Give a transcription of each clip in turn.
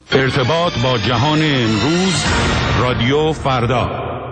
ارتباط با جهان امروز، رادیو فردا.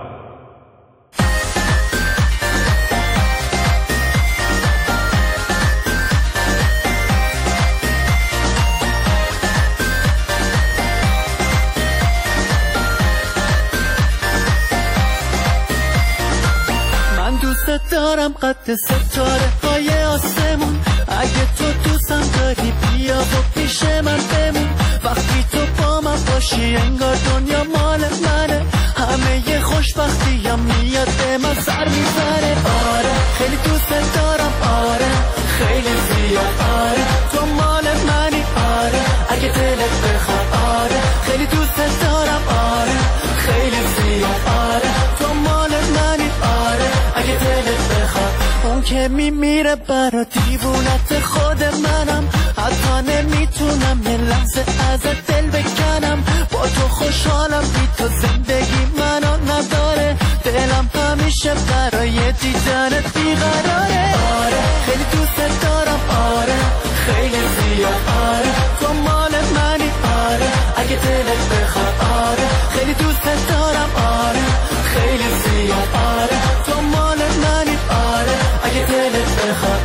من دوست دارم قد ستاره های آسمون، اگه تو دوستم داری بیا و پیش من بمون. وقتی تو با من باشی انگار دنیا مال منه، همه ی خوشبختیم میاد به من سر میبره. آره خیلی دوست دارم، آره خیلی زیاد، آره تو مال منی، آره اگه دلت بخواد، آره خیلی دوست دارم، آره خیلی زیاد، آره تو مال منی، آره اگه دلت بخواد. اون که میمیره برا دیوونت خود منم، حتی نمیتونم یه لحظه ازت دل بکنم. با تو خوشحالم، بی تو زندگی منو نداره، دلم همیشه برای دیدنت بیقراره. آره خیلی دوست دارم، آره خیلی زیاد، آره تو مال منی، آره اگه دلت بخواد، آره خیلی دوست دارم، آره خیلی زیاد، آره تو مال منی، آره اگه دلت بخواد.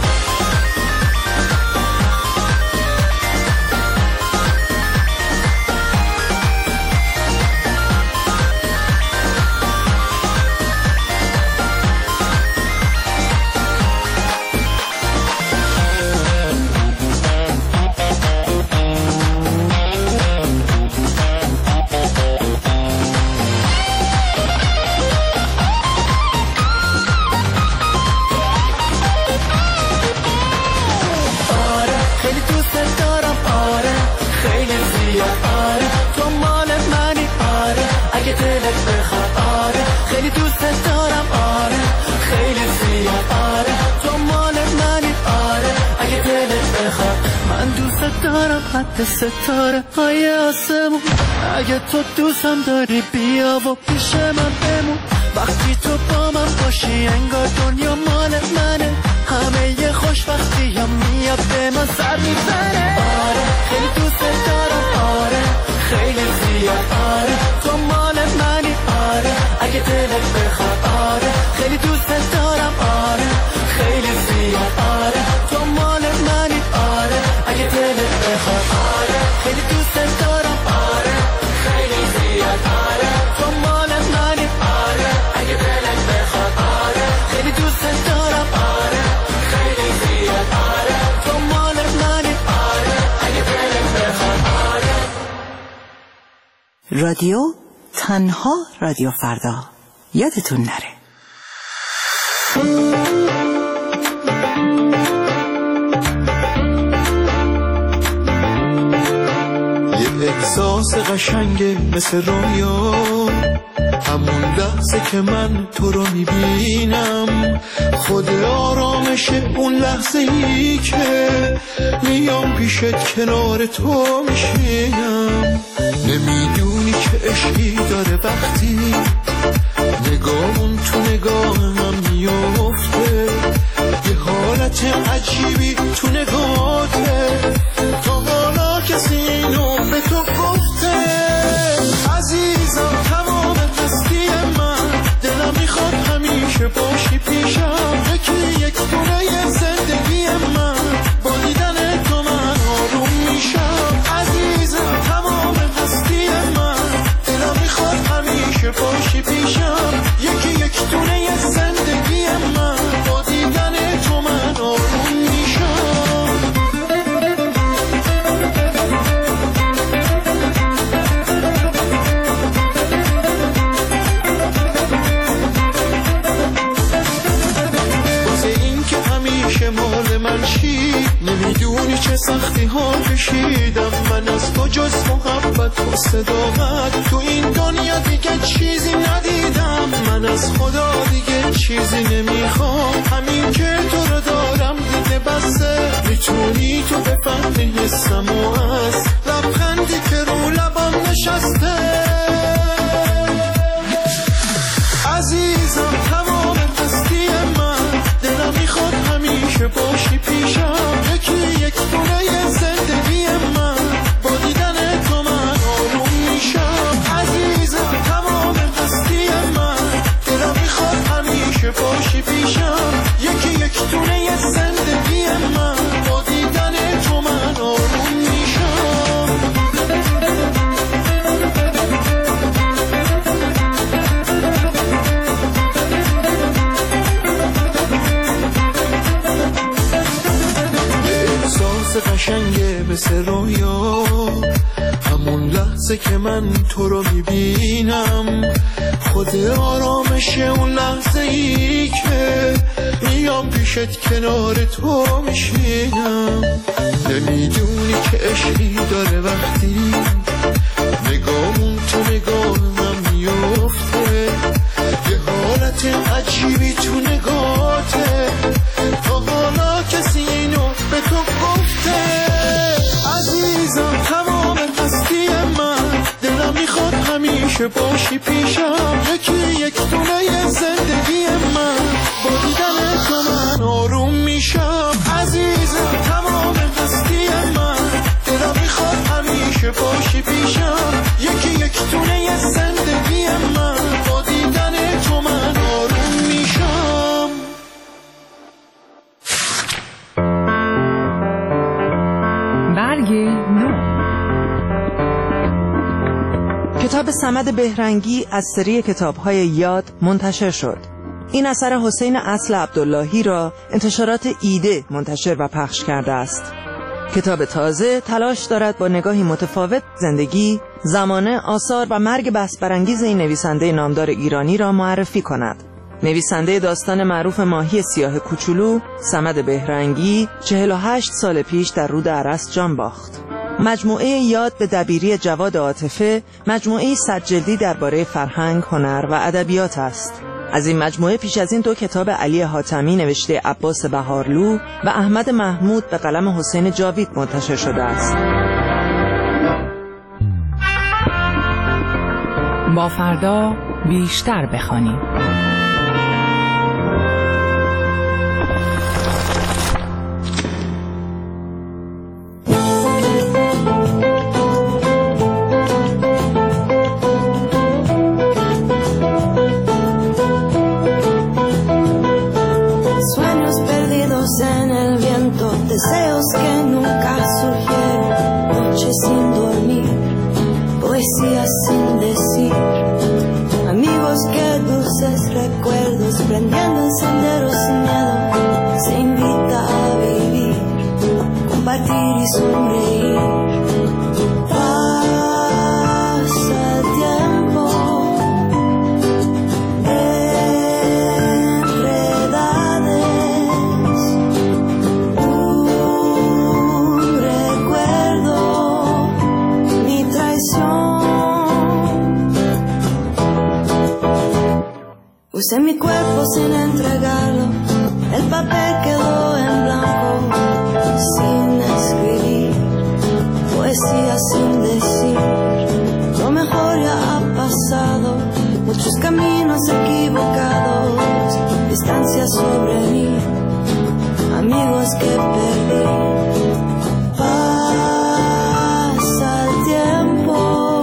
قد ستاره های آسمون، اگه تو دوستم داری بیا و پیش من بمون. وقتی تو با من باشی انگار دنیا مال منه، همه ی خوشبختیم میاد به من سر میبره. آره خیلی دوست دارم، آره خیلی زیاد، آره تو مال منی، آره اگه دلت بخواد، آره خیلی دوست دارم، آره خیلی زیاد، آره تو مال منی، آره اگه دلت بخواد، آره خیلی دوست دارم، آره خیلی زیاد، آره تو مال منی، آره اگه دلت بخواد، آره خیلی دوست دارم، آره خیلی زیاد، آره تو مال منی، آره اگه دلت بخواد، آره. رادیو تنها رادیو فردا، یادتون نره. احساس قشنگه مثل رویا، همون لحظه که من تو رو میبینم، خود آرامشه اون لحظه ای که میام پیشت کنار تو میشینم. نمیدونی که عشقی داره وقتی نگاهون تو نگاهم میفته، یه حالت عجیبی تو نگاهته، تا حالا کسی اینو به تو گفته. عزیزم تمام هستی من، دلم میخواد همیشه باشی پیشم، یکی یک دونه زندگی من، با دیدن تو من آروم میشم. عزیزم تمام هستی من، دلم میخواد همیشه باشی پیشم، یکی یک دونه زندگی من، با دیدن تو من آروم میشم. مال من چی نمیدونی چه سختی ها کشیدم من، از تو جز محبت و صداقت تو این دنیا دیگه چیزی ندیدم. من از خدا دیگه چیزی نمیخوام، همین که تو رو دارم دیگه بسه. میتونی تو بفهمی حسم و از لبخندی که رو لبم نشسته. عزیزم تمام هستی من، دلم میخواد همیشه باشی پیشم، یکی یک دونه زندگی من، با دیدن تو من لحظه که من تو رو میبینم، خود آرامش اون لحظه ای که میام پیشت کنار تو میشینم. نمیدونی که عشقی داره وقتی نگامون تو نگاه من میفته، یه حالت عجیبی تو نگاته، تا حالا کسی اینو به تو گفته. عزیزم تمام هستی من، دلم میخواد همیشه باشی پیشم، یکی یک دونه زندگی من، با دیدن تو من آروم میشم. عزیزم تمام هستی من، دلم میخواد همیشه باشی پیشم، یکی یک دونه زندگی من، با دیدن تو من آروم میشم. برگ نو. کتاب صمد بهرنگی از سری کتاب‌های یاد منتشر شد. این اثر حسین اصل عبداللهی را انتشارات ایده منتشر و پخش کرده است. کتاب تازه تلاش دارد با نگاهی متفاوت زندگی، زمانه، آثار و مرگ بحث‌برانگیز این نویسنده نامدار ایرانی را معرفی کند. نویسنده داستان معروف ماهی سیاه کوچولو، صمد بهرنگی 48 سال پیش در رود ارس جان باخت. مجموعه یاد به دبیری جواد عاطفه مجموعه 100 جلدی درباره فرهنگ، هنر و ادبیات است. از این مجموعه پیش از این 2 کتاب علی حاتمی نوشته عباس بهارلو و احمد محمود به قلم حسین جاوید منتشر شده است. با فردا بیشتر بخوانیم. Deseos que nunca surgieron, noches sin dormir, poesía sin decir, amigos que dulces recuerdos, prendiendo senderos sin miedo, se invita a vivir, compartir y sonreír. Pasa el tiempo, puse mi cuerpo sin entregarlo, el papel quedó en blanco, sin escribir, poesía sin decir, lo mejor ya ha pasado, muchos caminos equivocados, distancia sobre mí, amigos que perdí. Pasa el tiempo,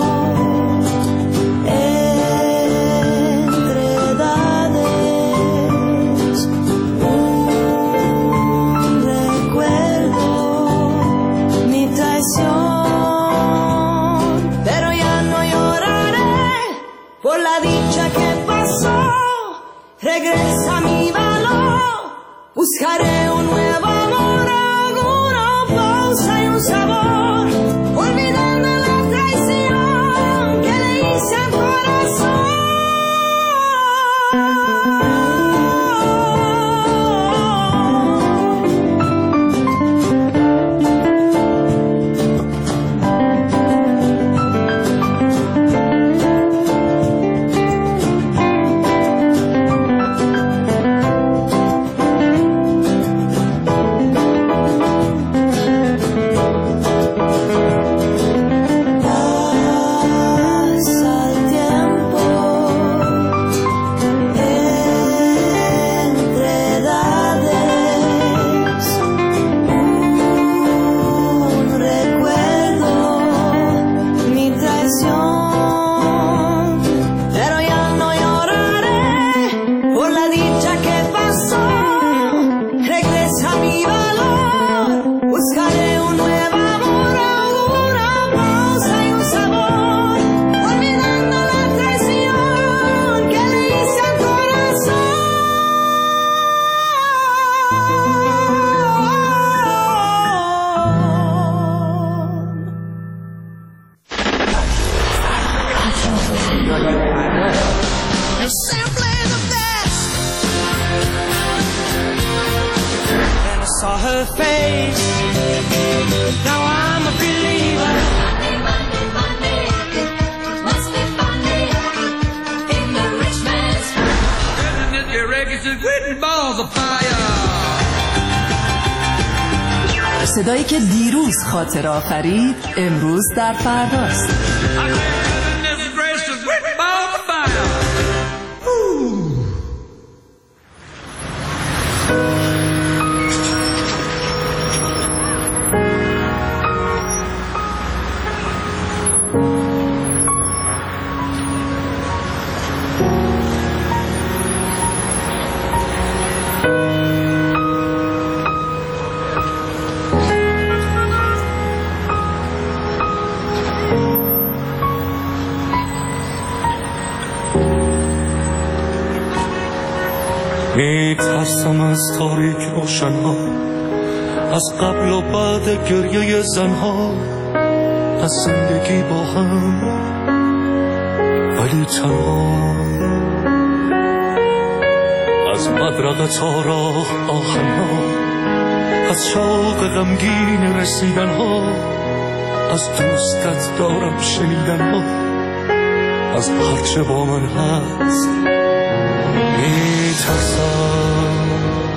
pero ya no lloraré por la dicha que pasó. Regresa mi valor, buscaré un nuevo amor, alguna pausa y un sabor, olvidando la traición que le hice al corazón. her face. Now I'm a believer. Monday, must be funny in the rich man's mind. Your records are written balls of fire. صدایی که دیروز خاطر آفرید امروز در فرداست. میترسم از تاریک روشنها، از قبل و بعد گریه زنها، از زندگی با هم ولی تنها، از مدرقه تا راه آهنها، از شوق غمگین رسیدنها، از دوستت دارم شنیدنها، از هرچه با من هست میترسم.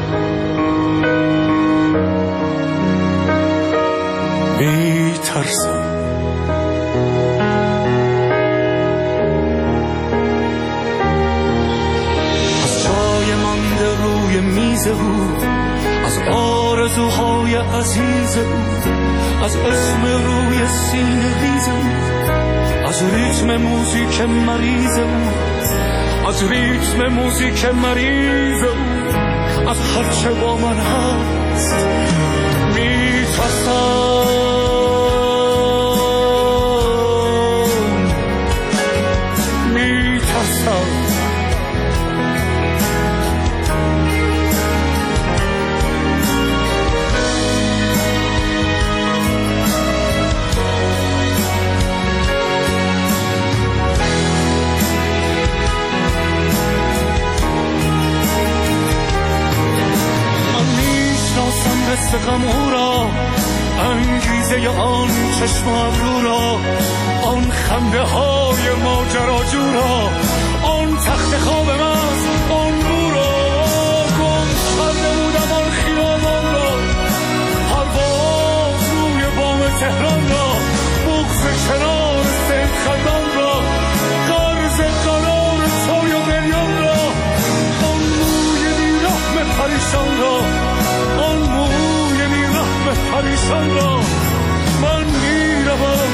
از جای مانده روی میز او، از آرزوهای عزیز او، از اسم روی سینه ریز او، از ریتم موزیک مریض او، از ریتم موزیک مریض او، از هرچه با من هست میترسم. غم او را، انگیزه آن چشم ابرو را، آن خنده های ماجراجو را، آن تخت خواب مست، آن بو را، گم کرده بودم آن خیابان را، پرواز روی بام تهران را، بغض کنار سید خندان را، قرض قرار چای و بریان را، آن موی بیرحم پریشان را، آن موی بیرحم پریشان را. من میروم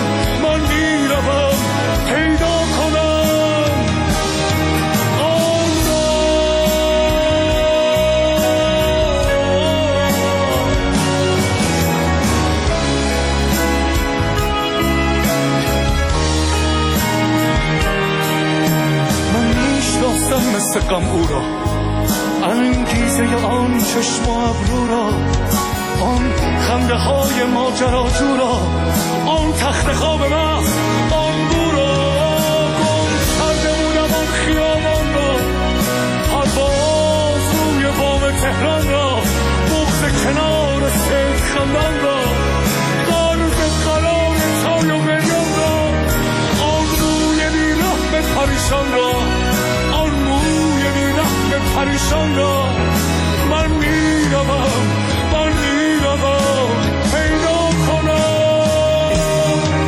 پیدا کنم آن را. من میشناسم مثل غم او را، انگیزه آن چشم و ابرو را، آن خنده های ماجراجو را، آن تخت خواب مست، آن بو را، گم کرده بودم آن خیابان را، پرواز روی بام تهران را، بغض کنار سید خندان را، قرض قرار چای و بریان را، آن روی بیرحم پریشان را، آن موی بیرحم پریشان را. من میروم پیدا کنم.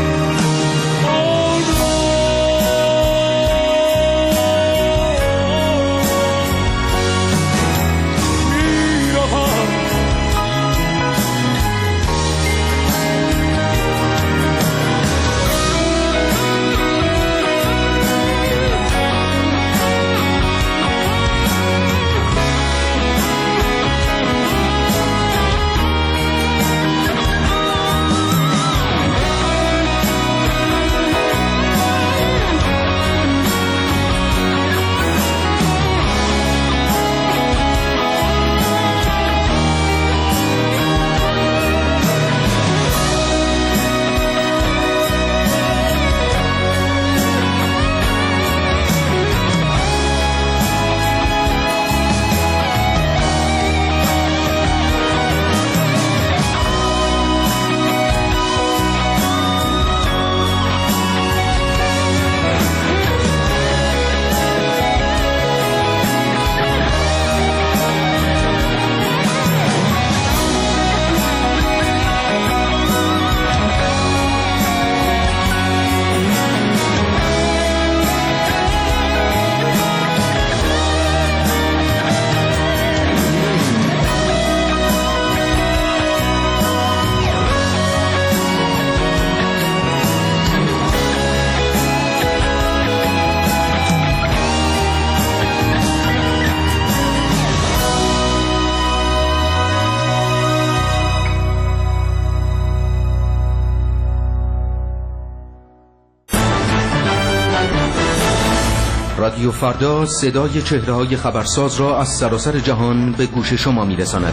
رادیو فردا صدای چهره‌های خبرساز را از سراسر جهان به گوش شما می‌رساند.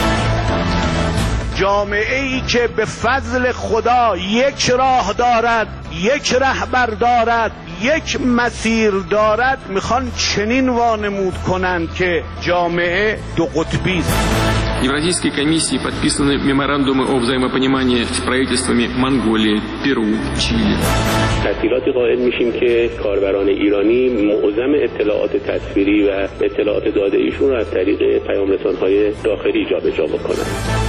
جامعه‌ای که به فضل خدا یک راه دارد، یک رهبر دارد، یک مسیر دارد، میخوان چنین وانمود کنند که جامعه دو قطبی است. Евразийской комиссии подписаны меморандумы о взаимопонимании с правительствами Монголии, Перу, Чили. تسهیلاتی قائل میشیم که کاربران ایرانی معظم اطلاعات تصویری و اطلاعات داده ایشون را از طریق پیام رسان‌های داخلی جابجا بکنند.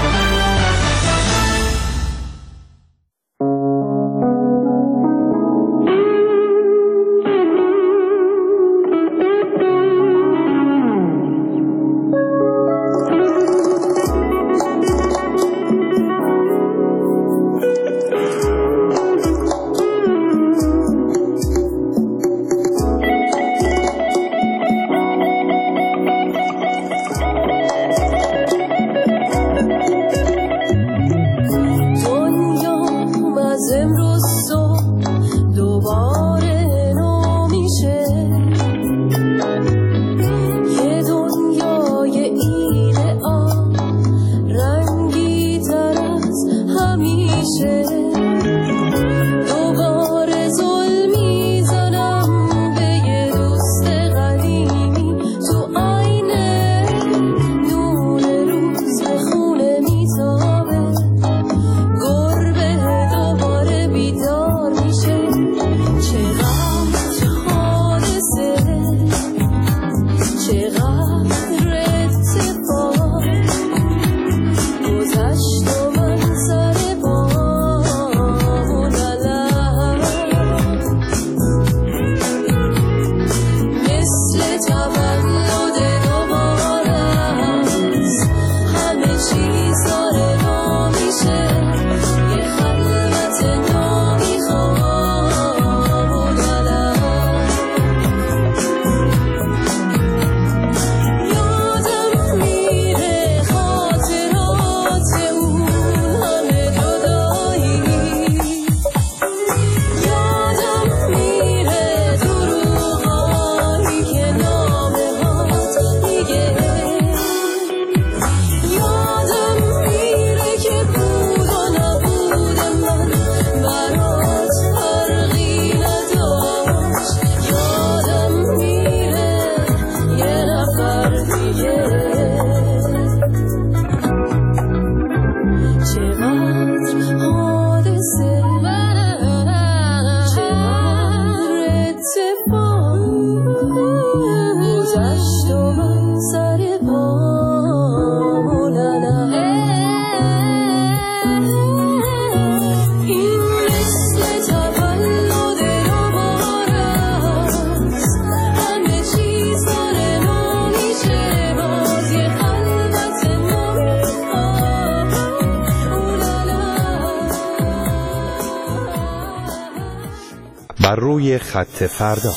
بر روی خط فردا.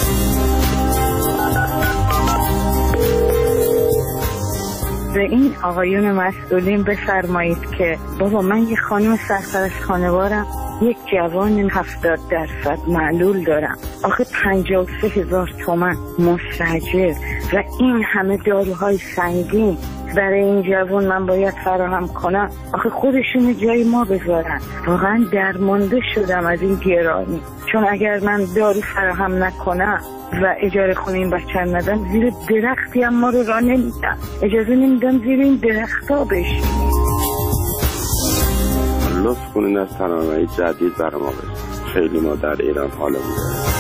به این آقایون مسئولین بفرمایید که بابا من یه خانم سرپرست خانوارم، یک جوان 70% معلول دارم، آخه 53,000 تومان مستاجر و این همه داروهای سنگین برای این جوان من باید فراهم کنم. آخه خودشون جای ما بذارن. واقعا درمانده شدم از این گرانی، چون اگر من دارو فراهم نکنم و اجاره خونه این بچه ندم، زیر درختی هم ما رو راه نمیدم، اجازه نمیدم زیر این درخت ها بشیم. لطف کنین از تنابهی جدید برای ما بشیم. خیلی ما در ایران حالمون داریم.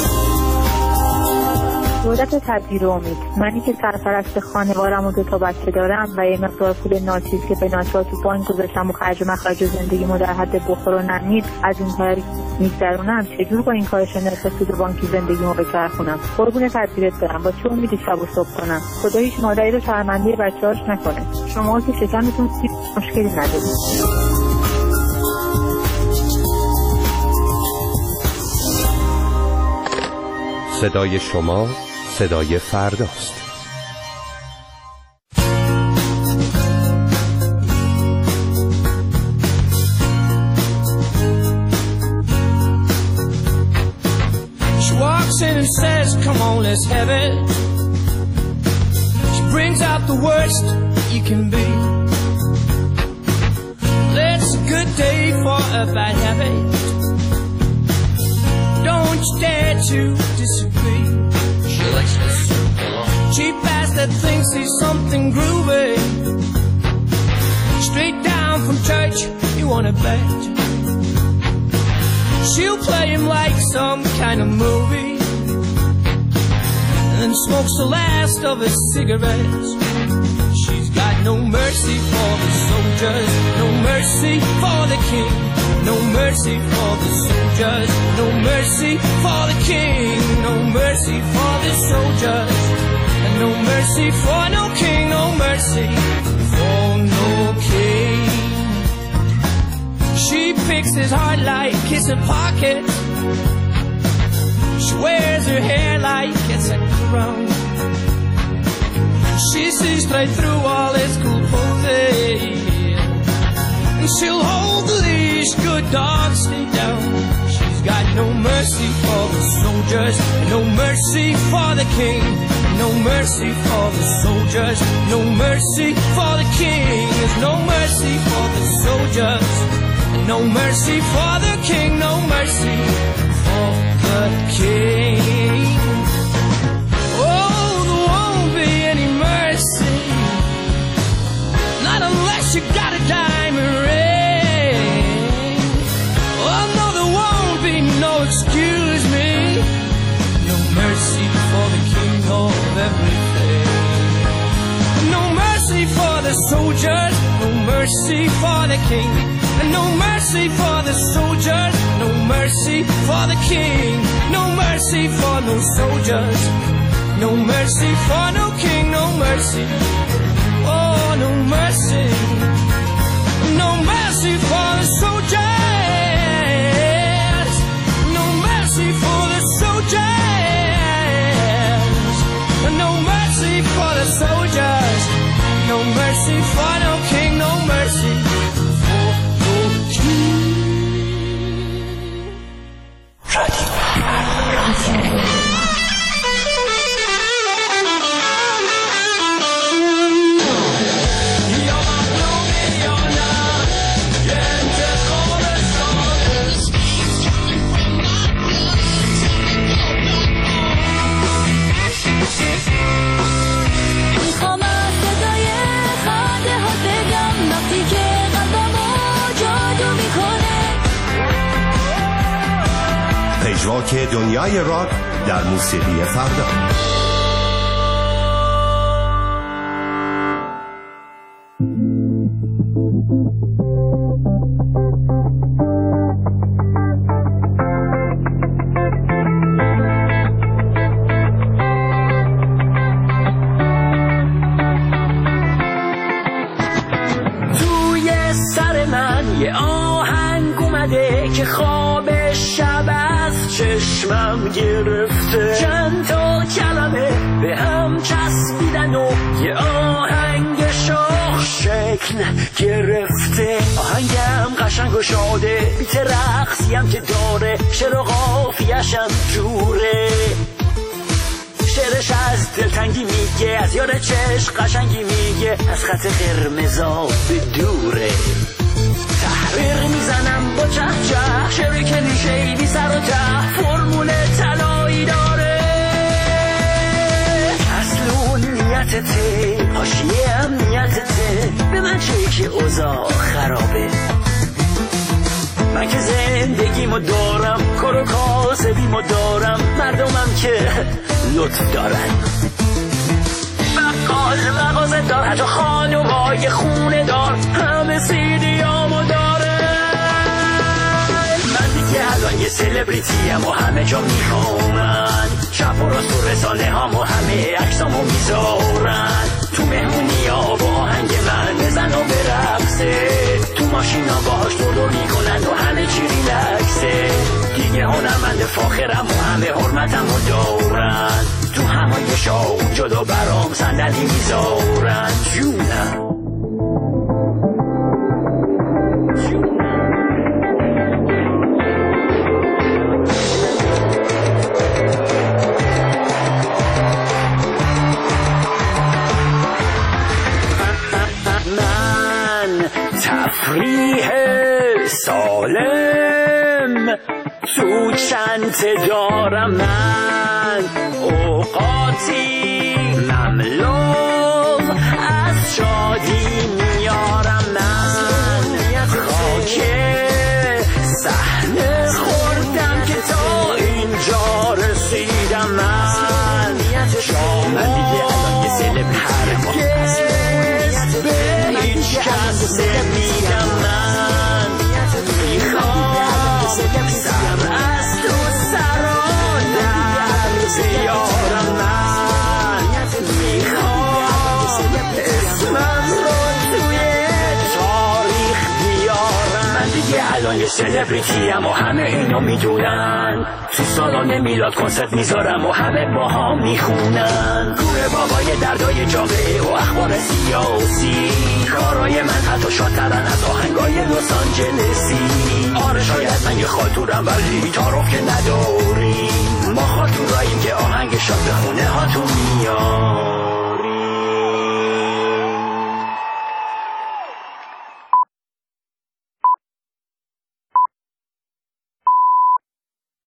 دولت تدبیر امید، منی که سرپرست خانوارم و 2 بچه دارم و یه مقدار پول ناچیز که به ناچار تو بانک گذاشتم و خرج مخرج زندگیمو در حد بخور و نمید از این کار میگذرونم، چجور با این کارش نرخ سود بانکی زندگیمو بچرخونم؟ قربون تدبیرت برم، با چه امیدی شب و صبح کنم؟ خدا هیچ مادری رو شرمنده بچه‌هاش نکنه. شما که شکمتون سیب مشکلی ندارید. صدای شما صدای فرداست. She walks in who says, come on, let's have it. She brings out the worst you can be. It's a good day for a bad habit. Don't you dare to disagree. She likes this cheap ass that thinks he's something groovy. Straight down from church, you wanna bet. She'll play him like some kind of movie, and then smokes the last of his cigarettes. She's got no mercy for the soldiers, no mercy for the king, no mercy for the soldiers, no mercy for the king, no mercy for the soldiers, and no mercy for no king, no mercy for no king. She picks his heart like it's a pocket. She wears her hair like it's a crown. She sees straight through all his cool posing, and she'll hold the leash, good dog, stay down. She's got no mercy for the soldiers, no mercy for the king, no mercy for the soldiers, no mercy for the king. There's no mercy for the soldiers, no mercy for the king, no mercy for the king. Oh, there won't be any mercy, not unless you got a diamond ring. Oh no, there won't be no excuse me, no mercy for the king of everything. No mercy for the soldiers, no mercy for the king, and no mercy for the soldiers, no mercy for the king, no mercy for no soldiers, no mercy for no king, no mercy, oh no mercy, no mercy for the soldiers, no mercy for the soldiers, no mercy for the soldiers, no mercy for no king, no mercy for no king. پژواک دنیای راک در موسیقی فردا. توی سر من یه آهنگ اومده که خواب شب از چشمم گرفته، چند تا کلمه به هم چسبیدن و یه آهنگ شاخ شکل گرفته. آهنگم قشنگ و شاده، بیت رقصی هم که داره، شعر و قافیه‌ش هم جوره. شعرش از دلتنگی میگه، از یار چشم قشنگی میگه، از خط قرمزا به دوره. تحریر میزنم با چه چه، شعر کلیشه‌ای بی سر و ته، فرمول طلایی داره. اصل اون نیتته، حاشیه هم نیتته، به من چه که اوضاع خرابه. من که زندگیمو دارم، کار و کاسبیمو دارم، مردمم که لطف دارن. بقال مغازه دار، حتی خانومای خونه دار، همه سیدیامو داره. من دیگه الان یه سلبریتیم و همه جا میخوامن، چپ و راست و رسانه هم و همه عکسامو میذارن. تو مهمونی ها با آهنگ من بزن و برقصه، تو ماشینا باهاش دور میکنن و همه چی ریلکسه. دیگه هنرمند فاخرم و همه حرمتم رو دارن، تو همایشا جدا برام صندلی میذارن. جونم اکسنت دارم من، اوقاتی مملو از شادی میارم من، خاک صحنه خوردم که تا اینجا رسیدم من دیگه الان یه سلب هرگز به هیچ کس نمیگم من، میخوام سر از تو سران در بیارم من، میخوام اسمم رو توی تاریخ بیارم من دیگه الان یه سلبریتیم و همه اینو میدونن، تو سالن میلاد کنسرت میذارم و همه با هم میخونن، گوره بابای دردای جامعه و اخبار سیاسی، کارای من حتی شادترن از آهنگای لس آنجلسی، آره شاید من یه خاطورم ولی تعارف که